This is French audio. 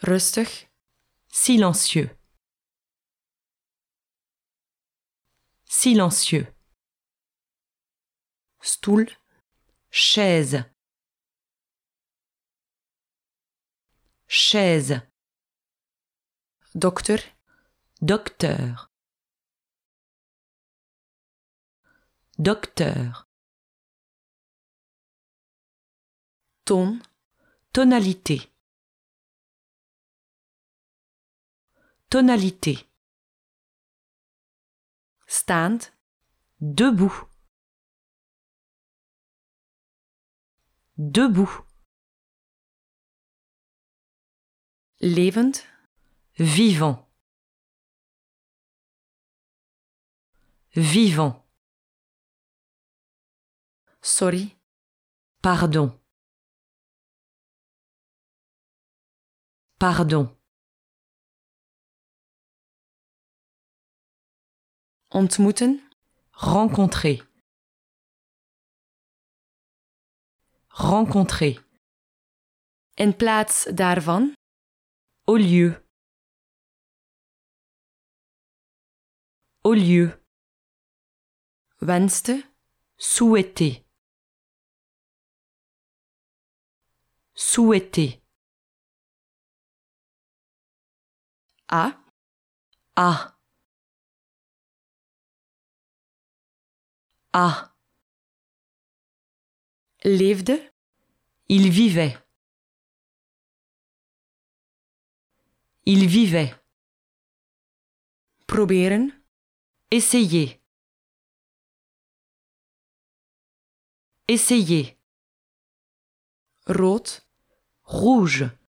Rustig. Silencieux. Silencieux. Stoel. Chaise. Chaise. Dokter. Docteur. Docteur. Toon. Tonalité. Tonalité. Staand. Debout. Debout. Levend. Vivant. Vivant. Sorry. Pardon. Pardon. Ontmoeten. Rencontrer. Rencontrer. In plaats daarvan. Au lieu. Au lieu. Wenste. Souhaiter. Souhaiter. A. Ah. Ah. Leefde. Il vivait. Il vivait. Proberen. Essayer. Essayer. Rood. Rouge.